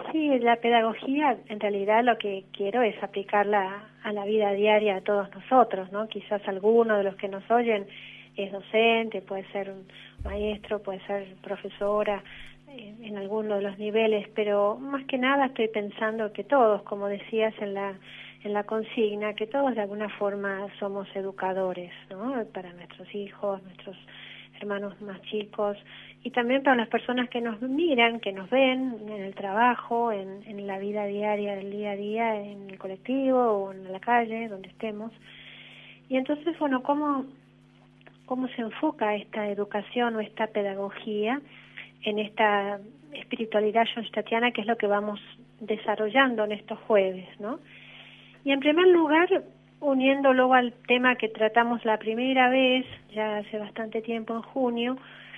Sí, la pedagogía, en realidad lo que quiero es aplicarla a la vida diaria de todos nosotros, ¿no? Quizás alguno de los que nos oyen es docente, puede ser un maestro, puede ser profesora, en alguno de los niveles, pero más que nada estoy pensando que todos, como decías en la consigna, que todos de alguna forma somos educadores, ¿no? Para nuestros hijos, nuestros hermanos más chicos, y también para las personas que nos miran, que nos ven en el trabajo, en la vida diaria, del día a día, en el colectivo o en la calle, donde estemos. Y entonces, bueno, ¿cómo se enfoca esta educación o esta pedagogía en esta espiritualidad johnstatiana, que es lo que vamos desarrollando en estos jueves, ¿no? Y en primer lugar, uniéndolo al tema que tratamos la primera vez, ya hace bastante tiempo, en junio,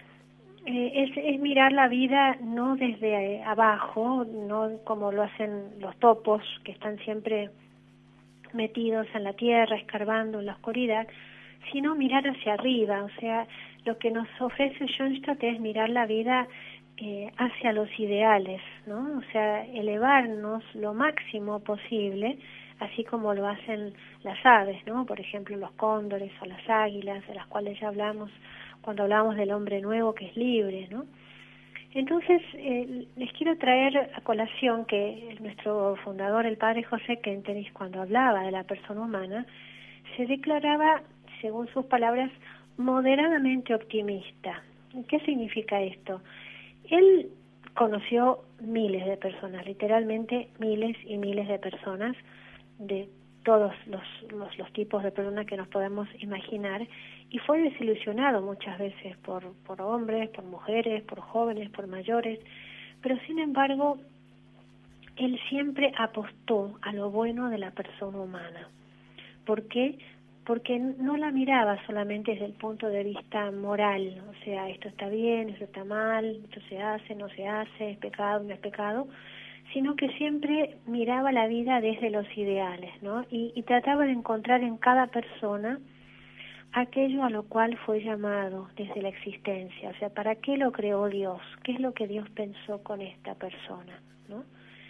es mirar la vida no desde abajo, no como lo hacen los topos, que están siempre metidos en la tierra, escarbando en la oscuridad, sino mirar hacia arriba. O sea, lo que nos ofrece Schoenstatt es mirar la vida hacia los ideales, ¿no? O sea, elevarnos lo máximo posible, así como lo hacen las aves, ¿no? Por ejemplo, los cóndores o las águilas, de las cuales ya hablamos cuando hablamos del hombre nuevo que es libre, ¿no? Entonces, les quiero traer a colación que nuestro fundador, el padre José Kentenich, cuando hablaba de la persona humana, se declaraba, según sus palabras, moderadamente optimista. ¿Qué significa esto? Él conoció miles de personas, literalmente miles y miles de personas, de todos los tipos de personas que nos podemos imaginar, y fue desilusionado muchas veces por hombres, por mujeres, por jóvenes, por mayores, pero sin embargo él siempre apostó a lo bueno de la persona humana. ¿Por qué? Porque no la miraba solamente desde el punto de vista moral, o sea, esto está bien, esto está mal, esto se hace, no se hace, es pecado, no es pecado, sino que siempre miraba la vida desde los ideales, ¿no? Y trataba de encontrar en cada persona aquello a lo cual fue llamado desde la existencia, o sea, ¿para qué lo creó Dios? ¿Qué es lo que Dios pensó con esta persona, ¿no?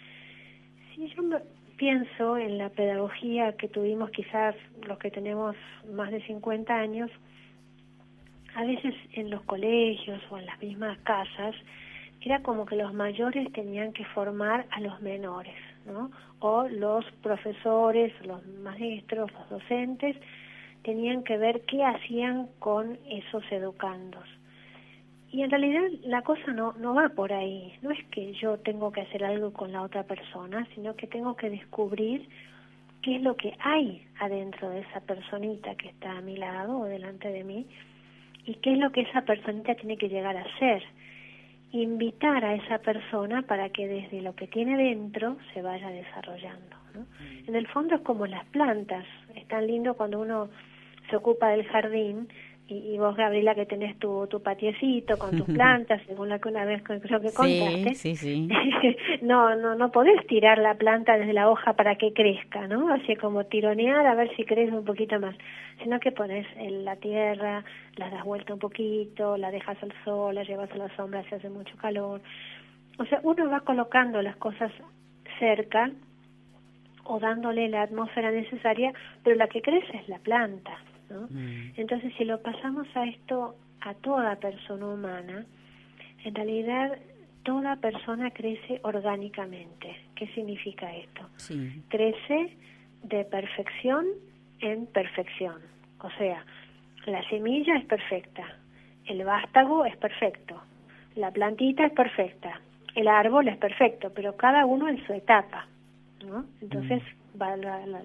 Si yo pienso en la pedagogía que tuvimos quizás los que tenemos más de 50 años, a veces en los colegios o en las mismas casas, era como que los mayores tenían que formar a los menores, ¿no? O los profesores, los maestros, los docentes, tenían que ver qué hacían con esos educandos. Y en realidad la cosa no va por ahí. No es que yo tengo que hacer algo con la otra persona, sino que tengo que descubrir qué es lo que hay adentro de esa personita que está a mi lado o delante de mí, y qué es lo que esa personita tiene que llegar a ser. Invitar a esa persona para que desde lo que tiene dentro se vaya desarrollando, ¿no? En el fondo es como las plantas. Es tan lindo cuando uno se ocupa del jardín, y vos, Gabriela, que tenés tu patiecito con tus plantas, según lo que una vez creo que contaste. Sí. no podés tirar la planta desde la hoja para que crezca, ¿no? Así como tironear a ver si crece un poquito más, sino que pones en la tierra, la das vuelta un poquito, la dejas al sol, la llevas a la sombra si hace mucho calor. O sea, uno va colocando las cosas cerca o dándole la atmósfera necesaria, pero la que crece es la planta, ¿no? Entonces, si lo pasamos a esto, a toda persona humana, en realidad toda persona crece orgánicamente. ¿Qué significa esto? Sí. Crece de perfección en perfección. O sea, la semilla es perfecta, el vástago es perfecto, la plantita es perfecta, el árbol es perfecto, pero cada uno en su etapa, ¿no? Entonces va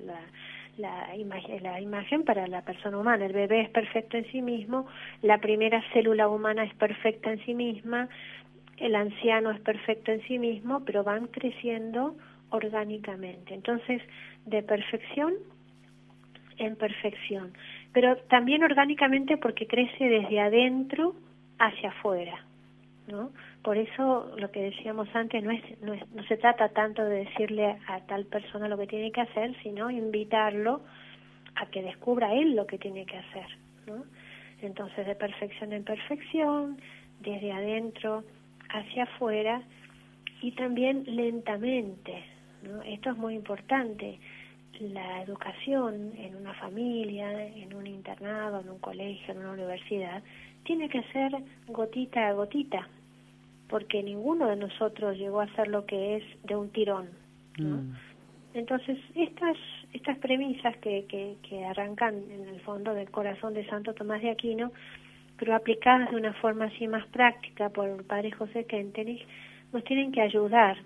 la imagen para la persona humana. El bebé es perfecto en sí mismo, la primera célula humana es perfecta en sí misma, el anciano es perfecto en sí mismo, pero van creciendo orgánicamente. Entonces, de perfección en perfección, pero también orgánicamente porque crece desde adentro hacia afuera, ¿no? Por eso lo que decíamos antes no se trata tanto de decirle a tal persona lo que tiene que hacer, sino invitarlo a que descubra él lo que tiene que hacer, ¿no? Entonces, de perfección en perfección, desde adentro hacia afuera, y también lentamente, ¿no? Esto es muy importante. La educación en una familia, en un internado, en un colegio, en una universidad, tiene que ser gotita a gotita, porque ninguno de nosotros llegó a ser lo que es de un tirón, ¿no? Entonces, estas premisas que arrancan en el fondo del corazón de Santo Tomás de Aquino, pero aplicadas de una forma así más práctica por el padre José Kentenich, nos tienen que ayudar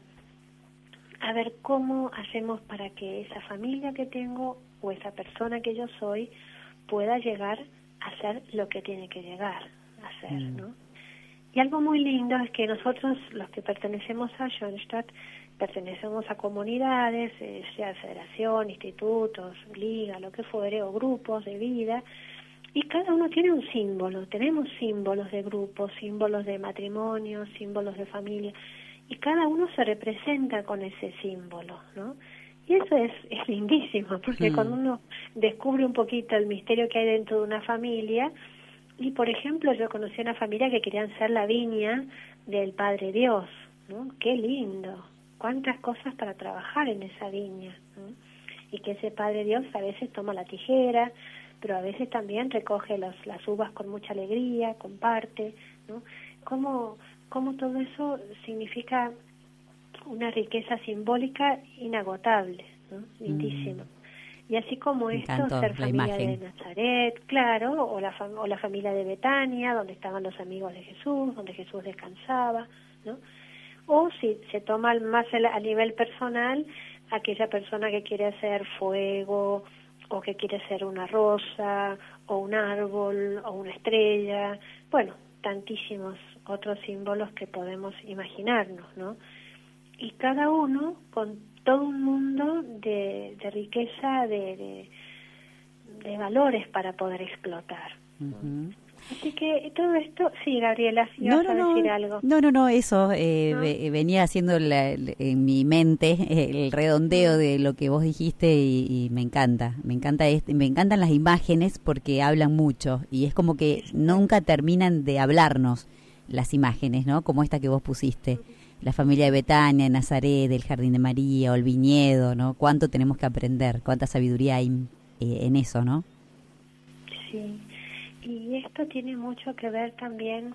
a ver cómo hacemos para que esa familia que tengo o esa persona que yo soy pueda llegar a ser lo que tiene que llegar a ser, ¿no? Y algo muy lindo es que nosotros, los que pertenecemos a Schoenstatt, pertenecemos a comunidades, sea federación, institutos, liga, lo que fuere, o grupos de vida, y cada uno tiene un símbolo. Tenemos símbolos de grupos, símbolos de matrimonio, símbolos de familia, y cada uno se representa con ese símbolo, ¿no? Y eso es lindísimo, porque cuando uno descubre un poquito el misterio que hay dentro de una familia, y por ejemplo yo conocí una familia que querían ser la viña del Padre Dios, ¿no? Qué lindo, cuántas cosas para trabajar en esa viña, ¿no? Y que ese Padre Dios a veces toma la tijera, pero a veces también recoge las uvas con mucha alegría, comparte, ¿no? Cómo todo eso significa una riqueza simbólica inagotable, ¿no? Lindísimo. Y así como esto, ser familia de Nazaret, claro, o la familia de Betania, donde estaban los amigos de Jesús, donde Jesús descansaba, ¿no? O si se toma más a nivel personal, aquella persona que quiere hacer fuego, o que quiere ser una rosa, o un árbol, o una estrella, bueno, tantísimos otros símbolos que podemos imaginarnos, ¿no? Y cada uno con todo un mundo de riqueza, de valores para poder explotar. Así que todo esto, sí, Gabriela, si vas a decir algo. No, eso, venía haciendo en mi mente el redondeo de lo que vos dijiste y me encantan las imágenes porque hablan mucho y es como que nunca terminan de hablarnos las imágenes, ¿no? Como esta que vos pusiste, la familia de Betania, Nazaret, el Jardín de María o el viñedo, ¿no? Cuánto tenemos que aprender, cuánta sabiduría hay en eso, ¿no? Sí. Y esto tiene mucho que ver también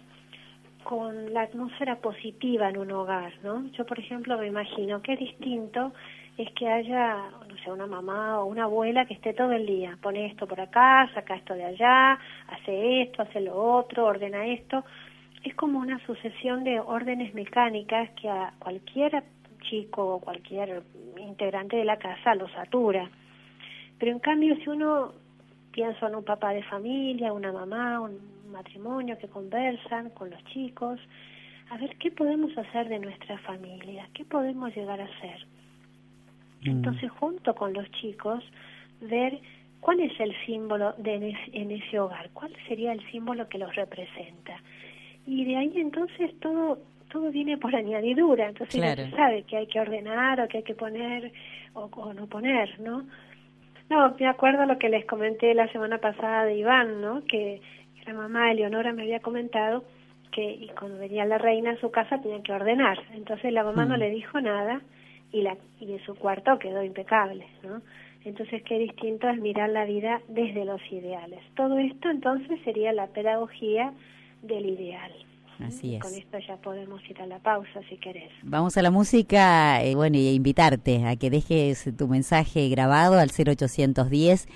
con la atmósfera positiva en un hogar, ¿no? Yo, por ejemplo, me imagino qué distinto es que haya, no sé, una mamá o una abuela que esté todo el día, pone esto por acá, saca esto de allá, hace esto, hace lo otro, ordena esto. Es como una sucesión de órdenes mecánicas que a cualquier chico o cualquier integrante de la casa lo satura. Pero en cambio, si uno piensa en un papá de familia, una mamá, un matrimonio que conversan con los chicos, a ver qué podemos hacer de nuestra familia, qué podemos llegar a ser. Entonces, junto con los chicos, ver cuál es el símbolo en ese hogar, cuál sería el símbolo que los representa. Y de ahí entonces todo viene por añadidura, entonces claro, ya se sabe que hay que ordenar o que hay que poner o no poner, ¿no? No, me acuerdo lo que les comenté la semana pasada de Iván, ¿no? Que la mamá Eleonora me había comentado que y cuando venía la reina a su casa tenían que ordenar, entonces la mamá no le dijo nada y en su cuarto quedó impecable, ¿no? Entonces qué distinto es mirar la vida desde los ideales. Todo esto entonces sería la pedagogía del ideal. Así es. Con esto ya podemos ir a la pausa si querés. Vamos a la música, y invitarte a que dejes tu mensaje grabado al 0810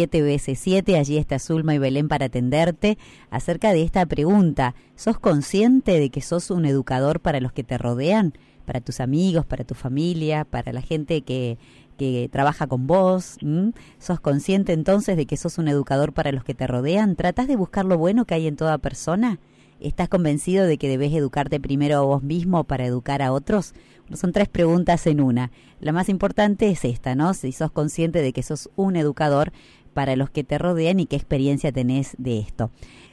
7 allí está Zulma y Belén para atenderte, acerca de esta pregunta. ¿Sos consciente de que sos un educador para los que te rodean? Para tus amigos, para tu familia, para la gente que trabaja con vos. ¿Sos consciente entonces de que sos un educador para los que te rodean? ¿Tratás de buscar lo bueno que hay en toda persona? ¿Estás convencido de que debes educarte primero a vos mismo para educar a otros? Bueno, son 3 preguntas en una. La más importante es esta, ¿no? Si sos consciente de que sos un educador para los que te rodean y qué experiencia tenés de esto.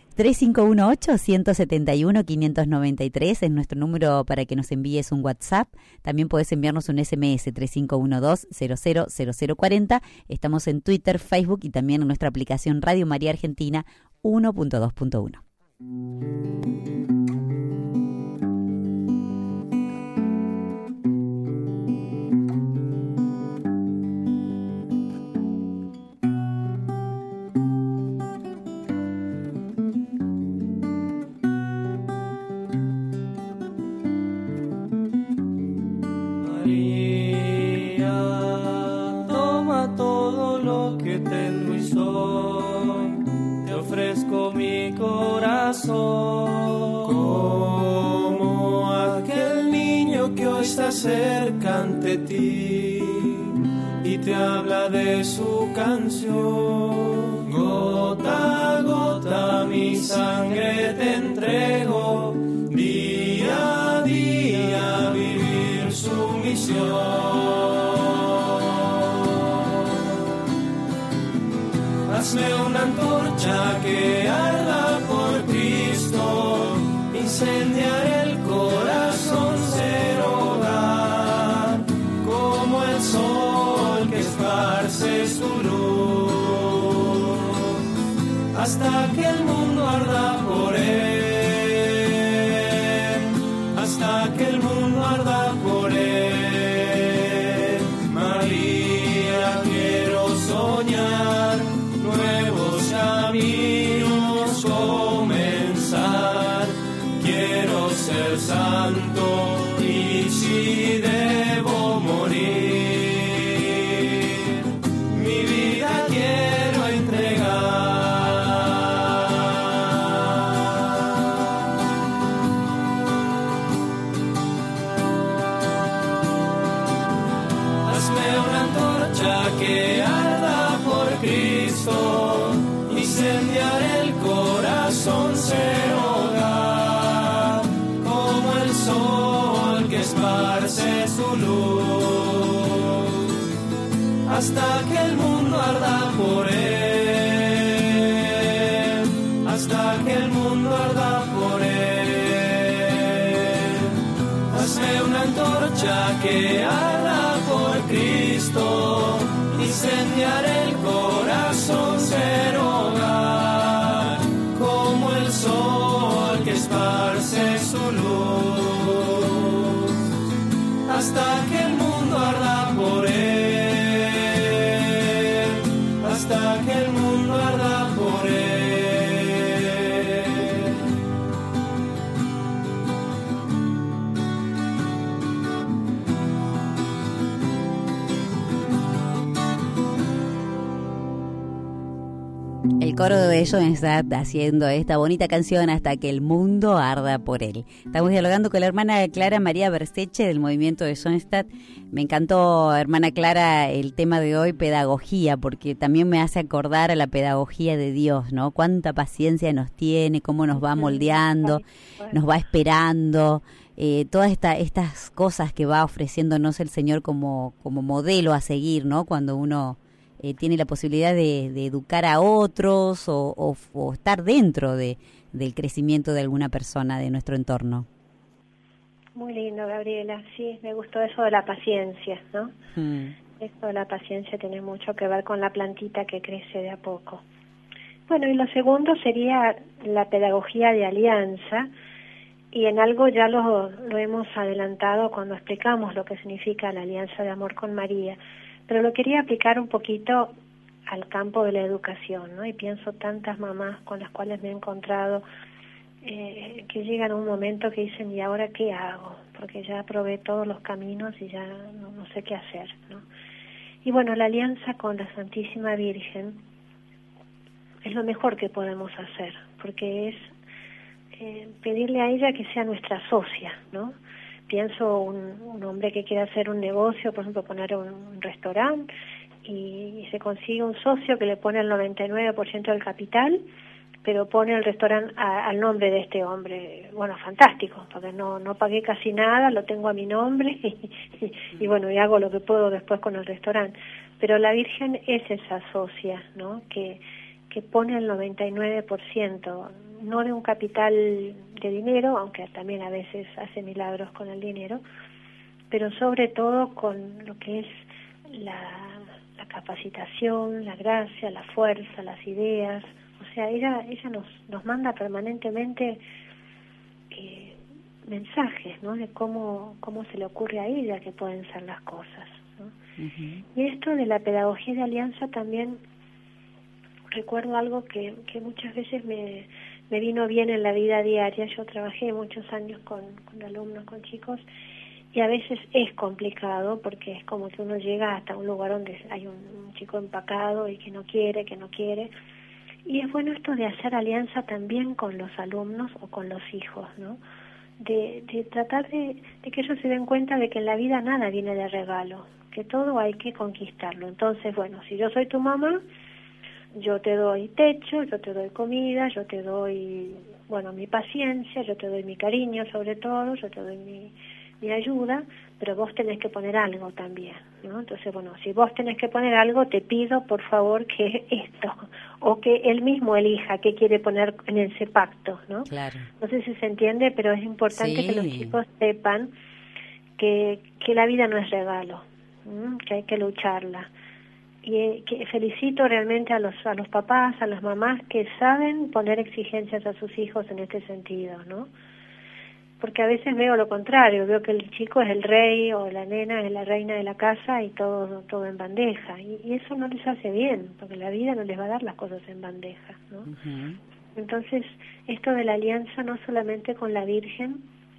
3518-171-593 es nuestro número para que nos envíes un WhatsApp. También podés enviarnos un SMS 3512-000040. Estamos en Twitter, Facebook y también en nuestra aplicación Radio María Argentina 1.2.1. Cristo, te ofrezco mi corazón, como aquel niño que hoy está cerca ante ti y te habla de su canción. Gota a gota mi sangre te entrego, día a día vivir su misión. Hazme una antorcha que arda por Cristo, incendiar el corazón, ser hogar, como el sol que esparce su luz, hasta que el mundo arda por él, hasta que el mundo arda por él. María, quiero soñar nuevos caminos, comenzar, quiero ser santo y si debo morir, mi vida quiero entregar. Hazme una antorcha que arda por Cristo, incendiar el corazón, ser hogar, como el sol que esparce su luz, hasta que el mundo arda por él, hasta que el mundo arda por él. Hazme una antorcha que arda por Cristo, incendiar el corazón, ser hogar, como el sol que esparce su luz, hasta que el mundo arda por él, hasta que el mundo arda por él. El coro de ellos está haciendo esta bonita canción Hasta que el mundo arda por él. Estamos dialogando con la hermana Clara María Berseche del movimiento de Sonstadt. Me encantó, hermana Clara, el tema de hoy, pedagogía, porque también me hace acordar a la pedagogía de Dios, ¿no? Cuánta paciencia nos tiene, cómo nos va moldeando, nos va esperando. Todas estas cosas que va ofreciéndonos el Señor como modelo a seguir, ¿no? Cuando uno tiene la posibilidad de educar a otros o estar dentro del crecimiento de alguna persona de nuestro entorno. Muy lindo, Gabriela. Sí, me gustó eso de la paciencia, ¿no? Esto de la paciencia tiene mucho que ver con la plantita que crece de a poco. Bueno, y lo segundo sería la pedagogía de alianza, y en algo ya lo hemos adelantado cuando explicamos lo que significa la alianza de amor con María, pero lo quería aplicar un poquito al campo de la educación, ¿no? Y pienso tantas mamás con las cuales me he encontrado que llegan a un momento que dicen, ¿y ahora qué hago? Porque ya probé todos los caminos y ya no sé qué hacer, ¿no? Y bueno, la alianza con la Santísima Virgen es lo mejor que podemos hacer, porque es pedirle a ella que sea nuestra socia, ¿no? Pienso un hombre que quiere hacer un negocio, por ejemplo, poner un restaurante, y se consigue un socio que le pone el 99% del capital, pero pone el restaurante al nombre de este hombre. Bueno, fantástico, porque no pagué casi nada, lo tengo a mi nombre y bueno, y hago lo que puedo después con el restaurante. Pero la Virgen es esa socia, ¿no? Que pone el 99%, no de un capital de dinero, aunque también a veces hace milagros con el dinero, pero sobre todo con lo que es la capacitación, la gracia, la fuerza, las ideas. O sea, ella nos manda permanentemente mensajes, ¿no? De cómo se le ocurre a ella que pueden ser las cosas, ¿no? Uh-huh. Y esto de la pedagogía de alianza también recuerdo algo que muchas veces me vino bien en la vida diaria. Yo trabajé muchos años con alumnos, con chicos, y a veces es complicado porque es como que uno llega hasta un lugar donde hay un chico empacado y que no quiere, y es bueno esto de hacer alianza también con los alumnos o con los hijos, ¿no? De tratar de que ellos se den cuenta de que en la vida nada viene de regalo, que todo hay que conquistarlo. Entonces, bueno, si yo soy tu mamá, yo te doy techo, yo te doy comida, yo te doy, bueno, mi paciencia, yo te doy mi cariño sobre todo, yo te doy mi ayuda, pero vos tenés que poner algo también, ¿no? Entonces, bueno, si vos tenés que poner algo, te pido por favor que esto, o que él mismo elija qué quiere poner en ese pacto, ¿no? Claro. No sé si se entiende, pero es importante que los chicos sepan que la vida no es regalo, que hay que lucharla. Y que felicito realmente a los papás, a las mamás que saben poner exigencias a sus hijos en este sentido, ¿no? Porque a veces veo lo contrario, veo que el chico es el rey o la nena es la reina de la casa y todo en bandeja, y eso no les hace bien, porque la vida no les va a dar las cosas en bandeja, ¿no? Uh-huh. Entonces, esto de la alianza no solamente con la Virgen,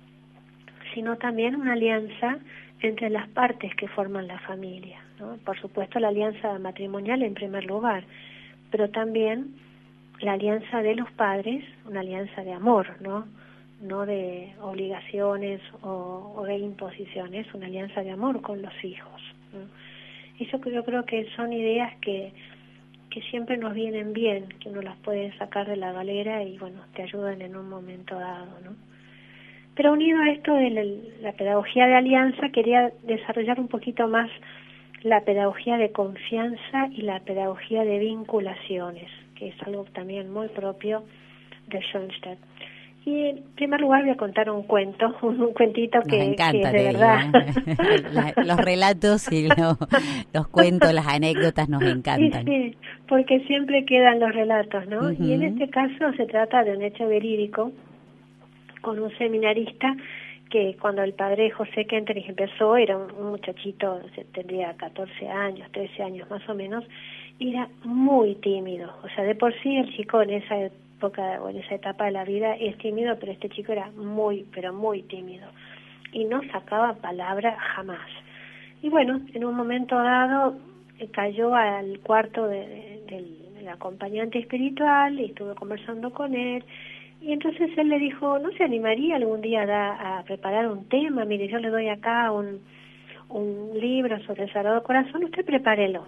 sino también una alianza entre las partes que forman la familia, ¿no? Por supuesto la alianza matrimonial en primer lugar, pero también la alianza de los padres, una alianza de amor, no de obligaciones o de imposiciones, una alianza de amor con los hijos, ¿no? Eso que yo creo que son ideas que siempre nos vienen bien, que uno las puede sacar de la galera y bueno, te ayudan en un momento dado, ¿no? Pero unido a esto de la pedagogía de alianza, quería desarrollar un poquito más la pedagogía de confianza y la pedagogía de vinculaciones, que es algo también muy propio de Schoenstatt. Y en primer lugar voy a contar un cuento, un cuentito que es de verdad. Los relatos y los cuentos, las anécdotas nos encantan. Sí, porque siempre quedan los relatos, ¿no? Uh-huh. Y en este caso se trata de un hecho verídico con un seminarista que cuando el padre José Kentenich empezó, era un muchachito, tendría 14 años, 13 años más o menos, y era muy tímido. O sea, de por sí el chico en esa época o en esa etapa de la vida es tímido, pero este chico era muy, pero muy tímido. Y no sacaba palabra jamás. Y bueno, en un momento dado cayó al cuarto del acompañante espiritual y estuve conversando con él. Y entonces él le dijo, ¿no se animaría algún día a preparar un tema? Mire, yo le doy acá un libro sobre el Sagrado Corazón, usted prepáralo,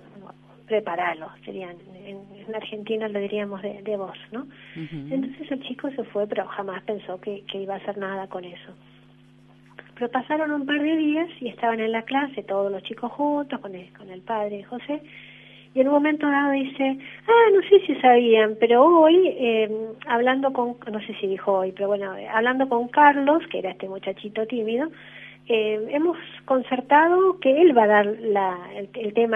serían, en Argentina lo diríamos de voz, ¿no? Uh-huh. Entonces el chico se fue, pero jamás pensó que iba a hacer nada con eso. Pero pasaron un par de días y estaban en la clase todos los chicos juntos con el padre José. Y en un momento dado dice, no sé si sabían, pero hoy, hablando con, no sé si dijo hoy, pero bueno, hablando con Carlos, que era este muchachito tímido, hemos concertado que él va a dar el tema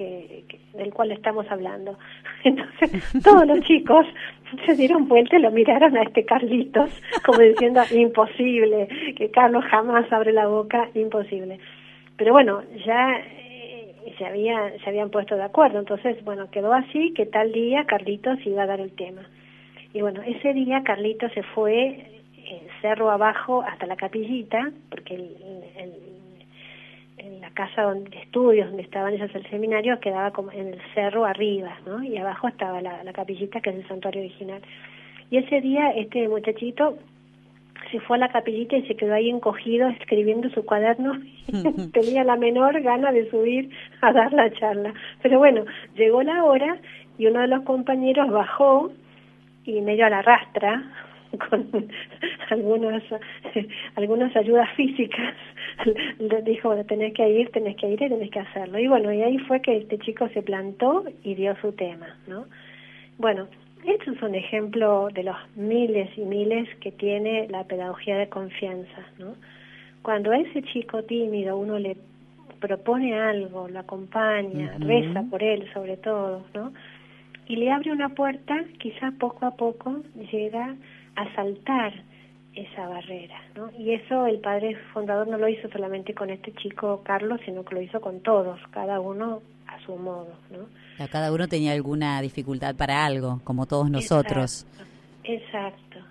del cual estamos hablando. Entonces, todos los chicos se dieron vuelta y lo miraron a este Carlitos, como diciendo, imposible, que Carlos jamás abre la boca, imposible. Pero bueno, ya se habían puesto de acuerdo, entonces bueno, quedó así que tal día Carlitos iba a dar el tema. Y bueno, ese día Carlitos se fue cerro abajo hasta la capillita, porque en la casa de estudios donde estaban ellos el seminario quedaba como en el cerro arriba, ¿no? Y abajo estaba la capillita, que es el santuario original. Y ese día este muchachito se fue a la capillita y se quedó ahí encogido escribiendo su cuaderno. Tenía la menor gana de subir a dar la charla. Pero bueno, llegó la hora y uno de los compañeros bajó y medio a la rastra, con algunas ayudas físicas, le dijo, bueno, tenés que ir y tenés que hacerlo. Y bueno, y ahí fue que este chico se plantó y dio su tema, ¿no? Bueno, esto es un ejemplo de los miles y miles que tiene la pedagogía de confianza, ¿no? Cuando a ese chico tímido uno le propone algo, lo acompaña, uh-huh, reza por él sobre todo, ¿no? Y le abre una puerta, quizás poco a poco llega a saltar esa barrera, ¿no? Y eso el padre fundador no lo hizo solamente con este chico Carlos, sino que lo hizo con todos, cada uno a su modo, ¿no? Cada uno tenía alguna dificultad para algo, como todos nosotros. Exacto.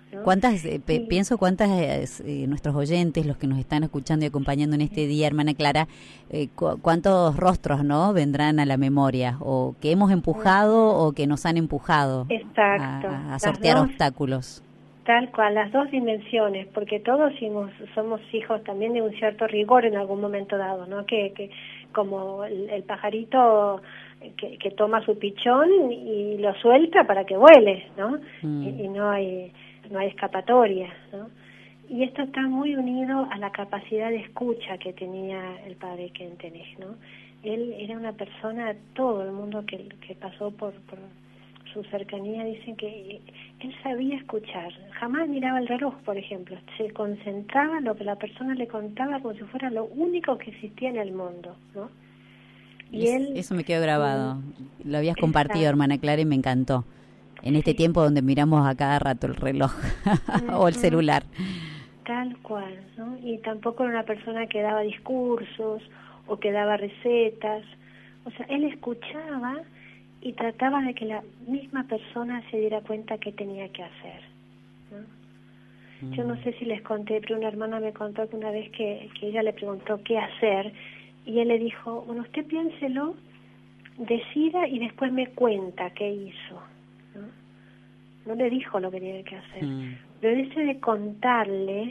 ¿no? Pienso cuántas nuestros oyentes, los que nos están escuchando y acompañando en este día, hermana Clara, cuántos rostros, ¿no?, vendrán a la memoria, o que hemos empujado o que nos han empujado. Exacto, a sortear obstáculos. Tal cual, las dos dimensiones, porque todos somos hijos también de un cierto rigor en algún momento dado, ¿no? Que como el pajarito que toma su pichón y lo suelta para que vuele, ¿no? Y no hay escapatoria, ¿no? Y esto está muy unido a la capacidad de escucha que tenía el padre Kentenich, ¿no? Él era una persona, todo el mundo que pasó por su cercanía dicen que él sabía escuchar, jamás miraba el reloj, por ejemplo, se concentraba en lo que la persona le contaba como si fuera lo único que existía en el mundo, ¿no? Y eso me quedó grabado, lo habías compartido, hermana Clara, y me encantó, en este tiempo donde miramos a cada rato el reloj o el celular. Tal cual, ¿no? Y tampoco era una persona que daba discursos o que daba recetas, o sea, él escuchaba y trataba de que la misma persona se diera cuenta qué tenía que hacer, ¿no? Yo no sé si les conté, pero una hermana me contó que una vez que ella le preguntó qué hacer, y él le dijo, bueno, usted piénselo, decida y después me cuenta qué hizo, ¿no? No le dijo lo que tenía que hacer, pero en eso de contarle,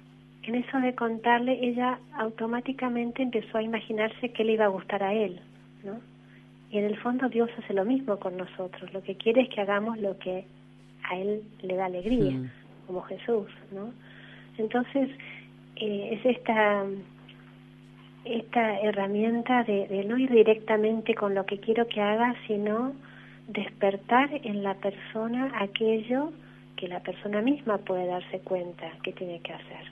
ella automáticamente empezó a imaginarse que le iba a gustar a él, ¿no? Y en el fondo Dios hace lo mismo con nosotros. Lo que quiere es que hagamos lo que a Él le da alegría, como Jesús, ¿no? Entonces, es esta herramienta de no ir directamente con lo que quiero que haga, sino despertar en la persona aquello que la persona misma puede darse cuenta que tiene que hacer.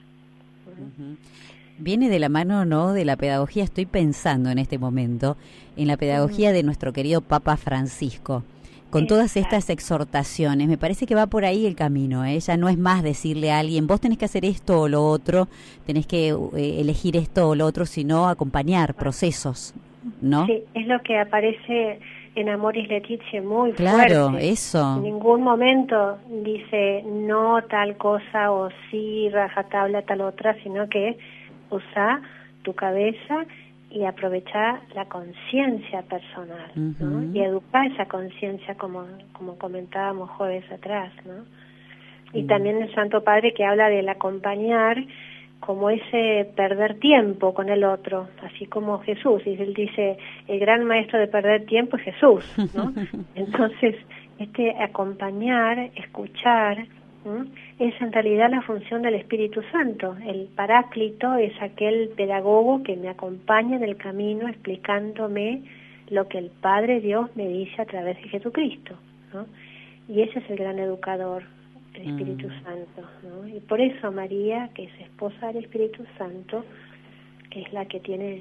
Viene de la mano, ¿no?, de la pedagogía. Estoy pensando en este momento en la pedagogía de nuestro querido Papa Francisco, con todas estas exhortaciones. Me parece que va por ahí el camino, ¿eh? Ya no es más decirle a alguien, vos tenés que hacer esto o lo otro, tenés que elegir esto o lo otro, sino acompañar procesos, ¿no? Sí, es lo que aparece en Amoris Laetitia muy claro, fuerte. Eso. En ningún momento dice no tal cosa o sí rajatabla tal otra, sino que usa tu cabeza y aprovecha la conciencia personal, ¿no? Y educar esa conciencia como comentábamos jueves atrás, ¿no? Y también el Santo Padre que habla del acompañar como ese perder tiempo con el otro, así como Jesús, y él dice, el gran maestro de perder tiempo es Jesús, ¿no? Entonces, acompañar, escuchar, ¿no?, es en realidad la función del Espíritu Santo. El Paráclito es aquel pedagogo que me acompaña en el camino explicándome lo que el Padre Dios me dice a través de Jesucristo, ¿no? Y ese es el gran educador, el Espíritu Santo, ¿no? Y por eso María, que es esposa del Espíritu Santo, es la que tiene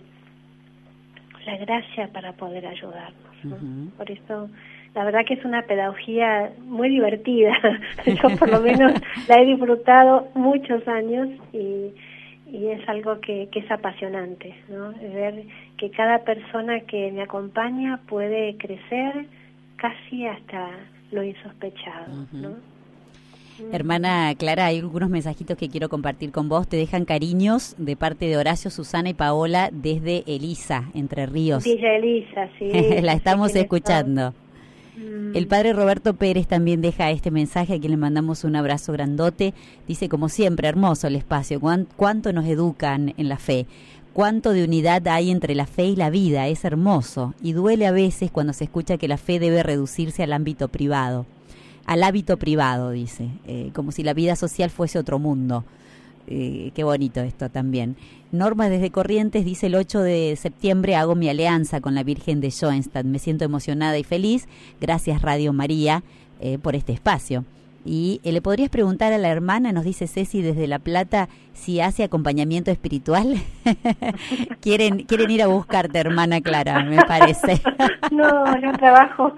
la gracia para poder ayudarnos, ¿no? Por eso, la verdad que es una pedagogía muy divertida. Yo por lo menos la he disfrutado muchos años y es algo que es apasionante, ¿no? Ver que cada persona que me acompaña puede crecer casi hasta lo insospechado, ¿no? Hermana Clara, hay algunos mensajitos que quiero compartir con vos. Te dejan cariños de parte de Horacio, Susana y Paola desde Elisa, Entre Ríos. Villa Elisa, sí. La estamos escuchando. El padre Roberto Pérez también deja este mensaje, a quien le mandamos un abrazo grandote. Dice, como siempre, hermoso el espacio, cuánto nos educan en la fe, cuánto de unidad hay entre la fe y la vida, es hermoso. Y duele a veces cuando se escucha que la fe debe reducirse al ámbito privado. Al hábito privado, dice, como si la vida social fuese otro mundo. Qué bonito esto también. Norma desde Corrientes dice, el 8 de septiembre hago mi alianza con la Virgen de Schoenstatt. Me siento emocionada y feliz. Gracias Radio María por este espacio. Y le podrías preguntar a la hermana, nos dice Ceci desde La Plata, si hace acompañamiento espiritual. quieren ir a buscarte, hermana Clara, me parece. No, yo trabajo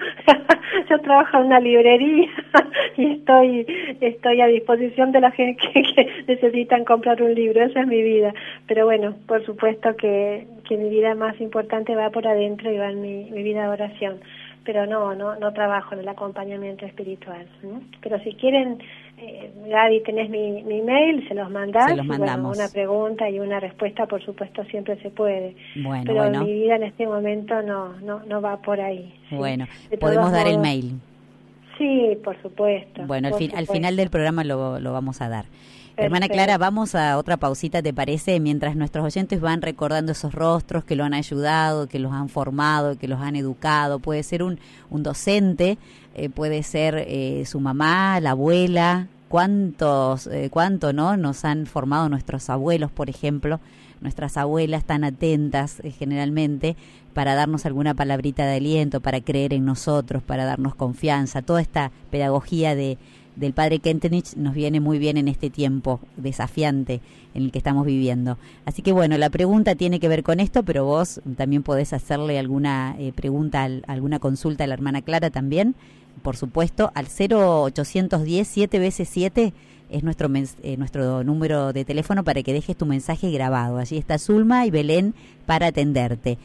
en una librería y estoy a disposición de la gente que necesitan comprar un libro. Esa es mi vida. Pero bueno, por supuesto que mi vida más importante va por adentro y va en mi vida de oración. pero no trabajo en el acompañamiento espiritual. Pero si quieren, Gaby, tenés mi mail, se los mandás. Se los mandamos. Bueno, una pregunta y una respuesta, por supuesto, siempre se puede. Pero mi vida en este momento no va por ahí. Bueno, ¿sí? podemos dar el mail. Sí, por supuesto. Bueno, al final del programa lo vamos a dar. Perfecto. Hermana Clara, vamos a otra pausita, ¿te parece? Mientras nuestros oyentes van recordando esos rostros que lo han ayudado, que los han formado, que los han educado. Puede ser un docente, puede ser su mamá, la abuela. ¿Cuánto no nos han formado nuestros abuelos, por ejemplo? Nuestras abuelas tan atentas generalmente para darnos alguna palabrita de aliento, para creer en nosotros, para darnos confianza. Toda esta pedagogía del padre Kentenich nos viene muy bien en este tiempo desafiante en el que estamos viviendo. Así que bueno, la pregunta tiene que ver con esto, pero vos también podés hacerle alguna pregunta, alguna consulta a la hermana Clara también, por supuesto, al 0810 7 veces 7 es nuestro número de teléfono para que dejes tu mensaje grabado. Allí está Zulma y Belén para atenderte.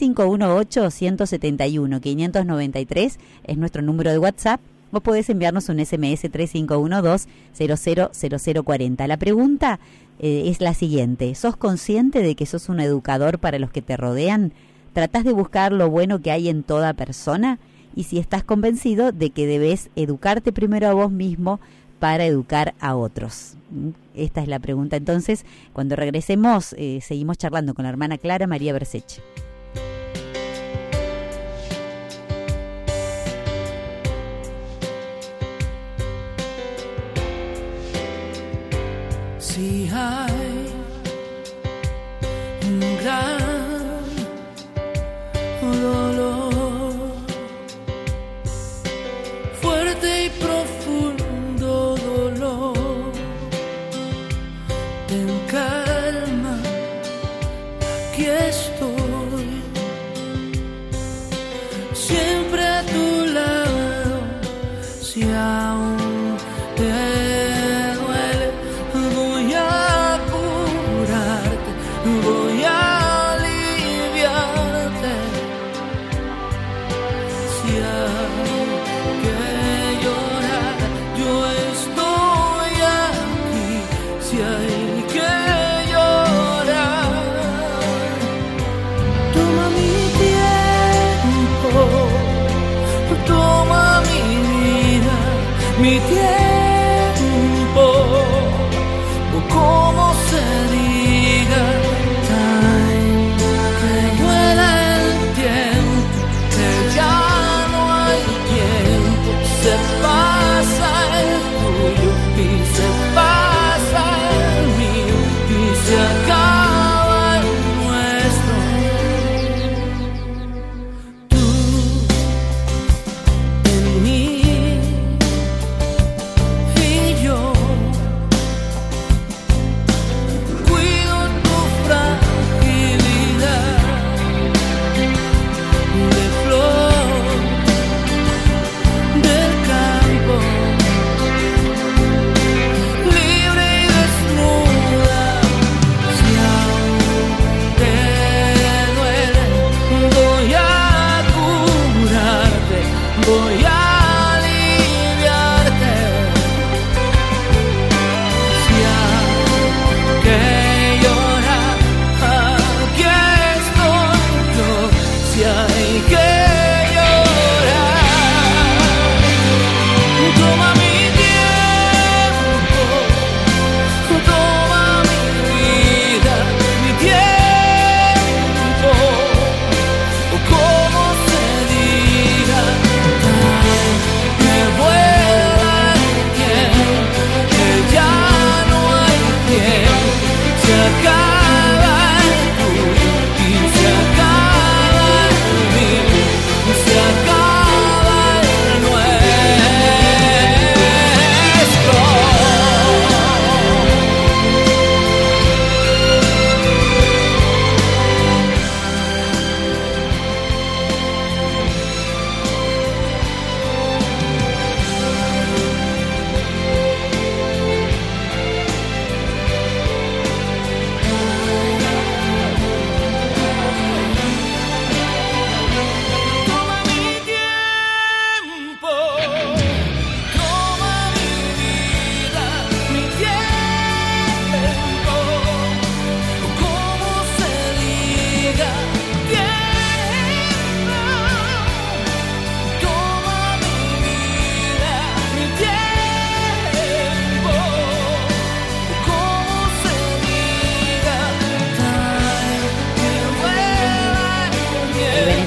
3518-171-593 es nuestro número de WhatsApp. Vos podés enviarnos un SMS 3512-000040. La pregunta es la siguiente. ¿Sos consciente de que sos un educador para los que te rodean? ¿Tratás de buscar lo bueno que hay en toda persona? Y si estás convencido de que debes educarte primero a vos mismo para educar a otros. Esta es la pregunta. Entonces, cuando regresemos, seguimos charlando con la hermana Clara María Berseche. Si hay un gran dolor, fuerte y profundo dolor, ten calma, aquí estoy, siempre a tu lado, si aún te voy a aliviarte, si hay que llorar, yo estoy aquí, si hay que llorar, toma mi tiempo, toma mi vida, mi tiempo, o como se diga. Se pasa el tuyo y se pasa el mío y se acaba el nuestro. Tú en mí y yo cuido tu fragilidad de flor. Voy a aliviarte, si hay que llorar, aquí estoy yo, si hay que llorar, toma mi tiempo, toma mi vida, mi tiempo, o como se diga. Me vuela el tiempo, que ya no hay tiempo, se acaba el tuyo y se acaba el mío.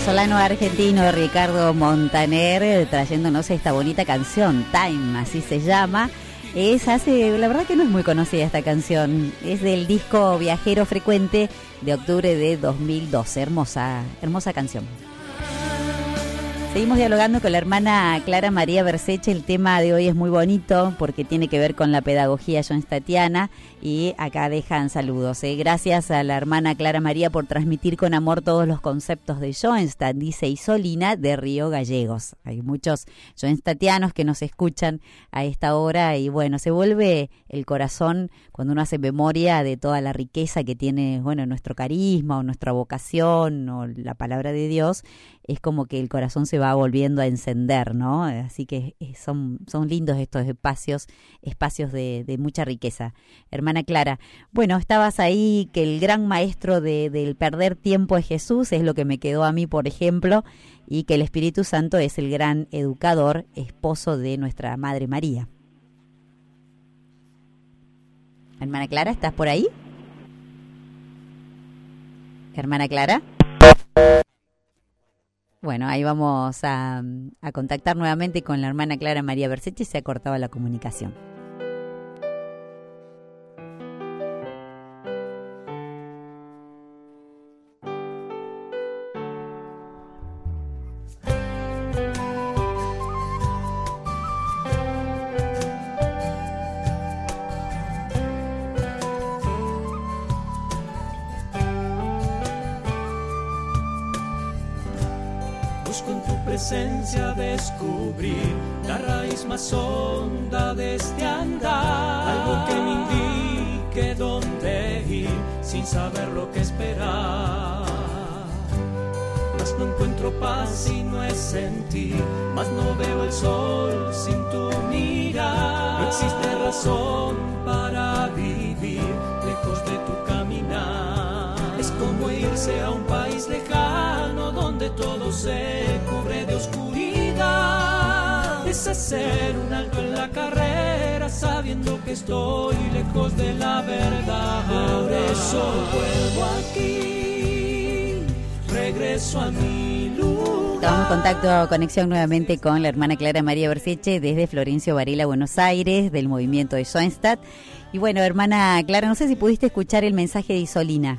venezolano argentino Ricardo Montaner trayéndonos esta bonita canción, Time, así se llama. La verdad que no es muy conocida esta canción, es del disco Viajero Frecuente de octubre de 2012, hermosa canción. Seguimos dialogando con la hermana Clara María Berseche. El tema de hoy es muy bonito porque tiene que ver con la pedagogía schoenstattiana y acá dejan saludos. Gracias a la hermana Clara María por transmitir con amor todos los conceptos de Schoenstatt, dice Isolina de Río Gallegos. Hay muchos schoenstattianos que nos escuchan a esta hora y bueno, se vuelve el corazón cuando uno hace memoria de toda la riqueza que tiene, bueno, nuestro carisma o nuestra vocación o la palabra de Dios. Es como que el corazón se va volviendo a encender, ¿no? Así que son lindos estos espacios de mucha riqueza. Hermana Clara, bueno, estabas ahí que el gran maestro del perder tiempo es Jesús, es lo que me quedó a mí, por ejemplo, y que el Espíritu Santo es el gran educador, esposo de nuestra Madre María. Hermana Clara, ¿estás por ahí? Hermana Clara. Bueno, ahí vamos a contactar nuevamente con la hermana Clara María Berseche y se ha cortado la comunicación. Busco en tu presencia descubrir la raíz más honda de este andar, algo que me indique dónde ir sin saber lo que esperar. Mas no encuentro paz si no es en ti, mas no veo el sol sin tu mirar. No existe razón para vivir lejos de tu caminar. Es como irse a un país lejano donde todo se cubre de oscuridad. Es hacer un alto en la carrera sabiendo que estoy lejos de la verdad. Por eso vuelvo aquí, regreso a mi lugar. Estamos en contacto, conexión nuevamente con la hermana Clara María Berseche desde Florencio Varela, Buenos Aires, del movimiento de Schoenstatt. Y bueno, hermana Clara, no sé si pudiste escuchar el mensaje de Isolina.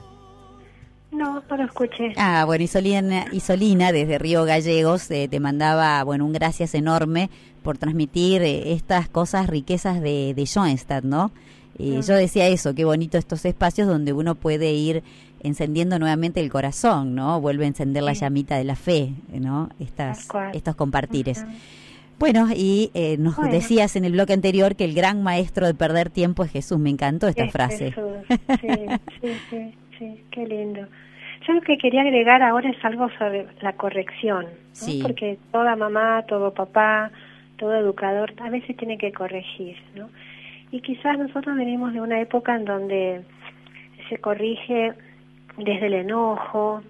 No lo escuché. Ah, bueno, Isolina desde Río Gallegos te mandaba, bueno, un gracias enorme por transmitir estas cosas, riquezas de Schoenstatt, ¿no? Yo decía eso, qué bonito estos espacios donde uno puede ir encendiendo nuevamente el corazón, ¿no? Vuelve a encender la llamita de la fe, ¿no? Estos compartires. Bueno, y nos decías en el bloque anterior que el gran maestro de perder tiempo es Jesús. Me encantó esta frase. Jesús. Sí, qué lindo. Yo lo que quería agregar ahora es algo sobre la corrección, ¿no? Sí. Porque toda mamá, todo papá, todo educador a veces tiene que corregir, ¿no? Y quizás nosotros venimos de una época en donde se corrige desde el enojo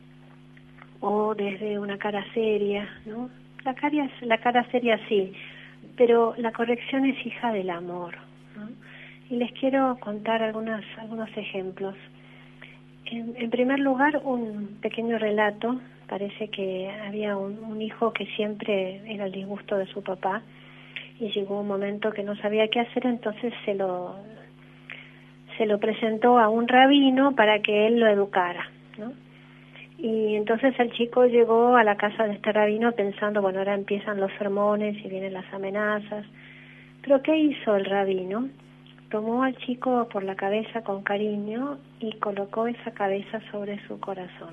o desde una cara seria, ¿no? La cara seria sí, pero la corrección es hija del amor, ¿no? Y les quiero contar algunos ejemplos. En primer lugar, un pequeño relato. Parece que había un hijo que siempre era el disgusto de su papá y llegó un momento que no sabía qué hacer, entonces se lo presentó a un rabino para que él lo educara, ¿no? Y entonces el chico llegó a la casa de este rabino pensando, bueno, ahora empiezan los sermones y vienen las amenazas. Pero ¿qué hizo el rabino? Tomó al chico por la cabeza con cariño y colocó esa cabeza sobre su corazón.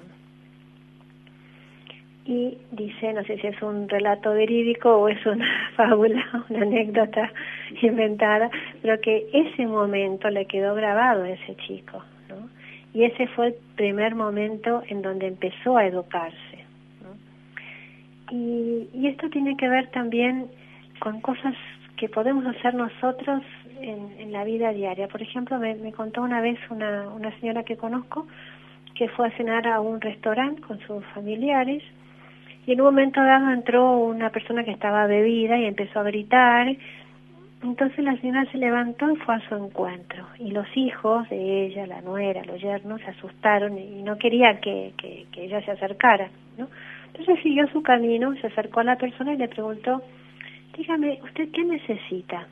Y dice, no sé si es un relato verídico o es una fábula, una anécdota inventada, pero que ese momento le quedó grabado a ese chico, ¿no? Y ese fue el primer momento en donde empezó a educarse, ¿no? Y esto tiene que ver también con cosas que podemos hacer nosotros en la vida diaria. Por ejemplo, me contó una vez una señora que conozco que fue a cenar a un restaurante con sus familiares y en un momento dado entró una persona que estaba bebida y empezó a gritar Entonces la señora se levantó y fue a su encuentro. Y los hijos de ella, la nuera, los yernos, se asustaron y no querían que ella se acercara, ¿no? Entonces siguió su camino, se acercó a la persona y le preguntó, dígame, ¿usted qué necesita?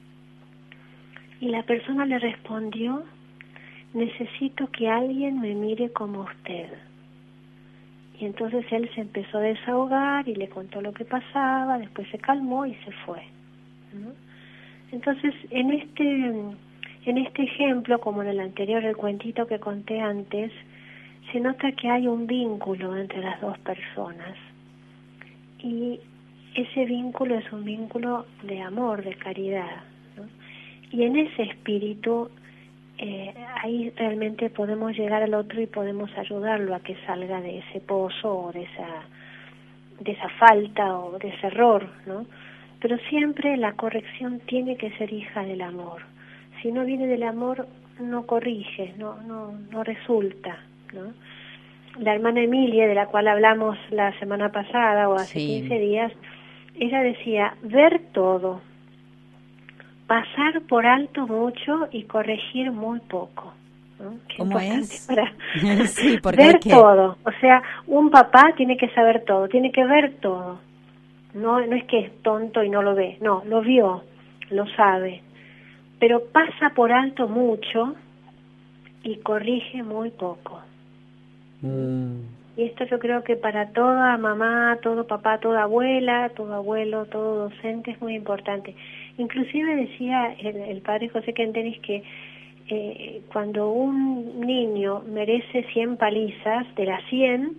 Y la persona le respondió, necesito que alguien me mire como usted. Y entonces él se empezó a desahogar y le contó lo que pasaba, después se calmó y se fue, ¿no? Entonces, en este ejemplo, como en el anterior, el cuentito que conté antes, se nota que hay un vínculo entre las dos personas. Y ese vínculo es un vínculo de amor, de caridad, ¿no? Y en ese espíritu, ahí realmente podemos llegar al otro y podemos ayudarlo a que salga de ese pozo o de esa falta o de ese error, ¿no? Pero siempre la corrección tiene que ser hija del amor. Si no viene del amor, no corrige, no resulta, ¿no? La hermana Emilia, de la cual hablamos la semana pasada o hace 15 días, ella decía, ver todo, pasar por alto mucho y corregir muy poco, ¿no? Qué ¿Cómo importante es? Para sí, ver todo. O sea, un papá tiene que saber todo, tiene que ver todo. No es que es tonto y no lo ve, no, lo vio, lo sabe, pero pasa por alto mucho y corrige muy poco. Y esto yo creo que para toda mamá, todo papá, toda abuela, todo abuelo, todo docente es muy importante. Inclusive decía el padre José Kentenich que cuando un niño merece 100 palizas, de las 100,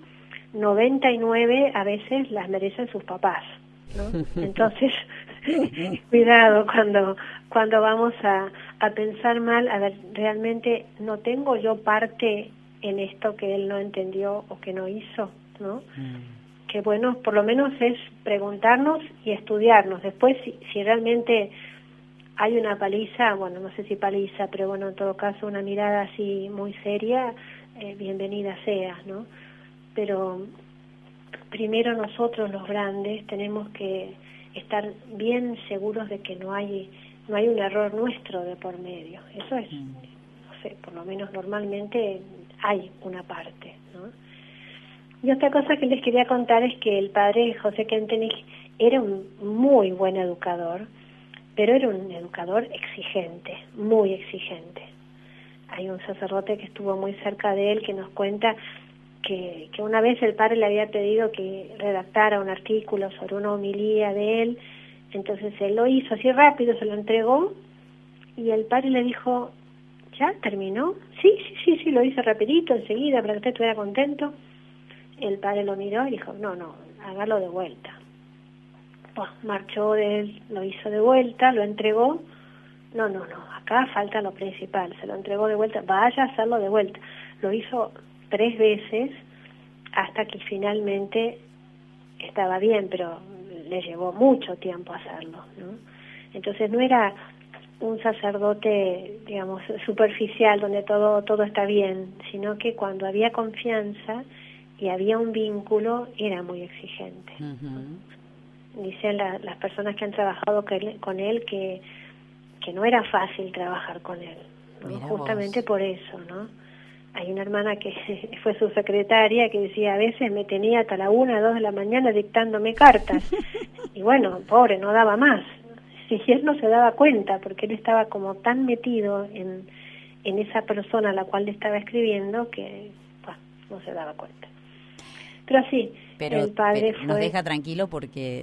99 a veces las merecen sus papás, ¿no? Entonces, cuidado cuando vamos a pensar mal, a ver, realmente no tengo yo parte en esto que él no entendió o que no hizo, ¿no? Que bueno, por lo menos es preguntarnos y estudiarnos. Después, si realmente hay una paliza, bueno, no sé si paliza, pero bueno, en todo caso una mirada así muy seria, bienvenida sea, ¿no? Pero primero nosotros los grandes tenemos que estar bien seguros de que no hay un error nuestro de por medio. Eso es, no sé, por lo menos normalmente hay una parte, ¿no? Y otra cosa que les quería contar es que el padre José Kentenich era un muy buen educador, pero era un educador exigente, muy exigente. Hay un sacerdote que estuvo muy cerca de él que nos cuenta que una vez el padre le había pedido que redactara un artículo sobre una homilía de él, entonces él lo hizo así rápido, se lo entregó, y el padre le dijo, ¿ya terminó? Sí, lo hice rapidito, enseguida, para que usted estuviera contento. El padre lo miró y dijo, no, hágalo de vuelta. Pues marchó de él, lo hizo de vuelta, lo entregó. No, acá falta lo principal, se lo entregó de vuelta, vaya a hacerlo de vuelta. Lo hizo 3 veces hasta que finalmente estaba bien, pero le llevó mucho tiempo hacerlo, ¿no? Entonces no era un sacerdote, digamos, superficial donde todo está bien, sino que cuando había confianza y había un vínculo era muy exigente. Dicen las personas que han trabajado con él que no era fácil trabajar con él, ¿no? Justamente por eso, ¿no? Hay una hermana que fue su secretaria que decía, a veces me tenía hasta la 1, 2 de la mañana dictándome cartas. Y bueno, pobre, no daba más. Si él no se daba cuenta, porque él estaba como tan metido en esa persona a la cual le estaba escribiendo que no se daba cuenta. Pero sí, el padre fue... Nos deja tranquilos porque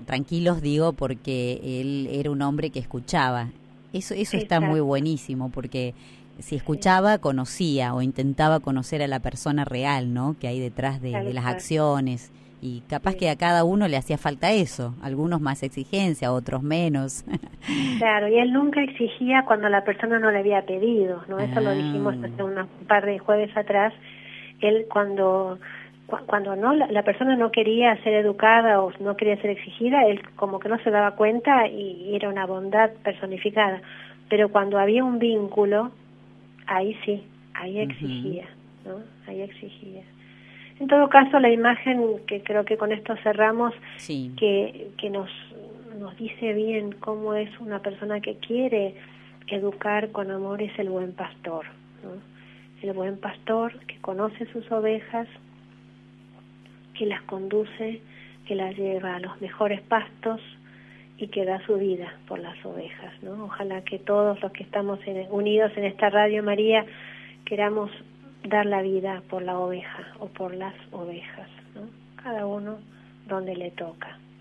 él era un hombre que escuchaba. Eso está muy buenísimo, porque si escuchaba, conocía o intentaba conocer a la persona real, ¿no? Que hay detrás de las acciones. Y capaz que a cada uno le hacía falta eso, algunos más exigencia, otros menos. Claro, y él nunca exigía cuando la persona no le había pedido, ¿no? Eso lo dijimos hace un par de jueves atrás. Él cuando no la persona no quería ser educada o no quería ser exigida, él como que no se daba cuenta y era una bondad personificada. Pero cuando había un vínculo, ahí sí, ahí exigía, ¿no? Ahí exigía. En todo caso, la imagen, que creo que con esto cerramos, que nos nos dice bien cómo es una persona que quiere educar con amor, es el buen pastor, ¿no? El buen pastor que conoce sus ovejas, que las conduce, que las lleva a los mejores pastos y que da su vida por las ovejas, ¿no? Ojalá que todos los que estamos unidos en esta Radio María queramos dar la vida por la oveja o por las ovejas, ¿no? Cada uno donde le toca.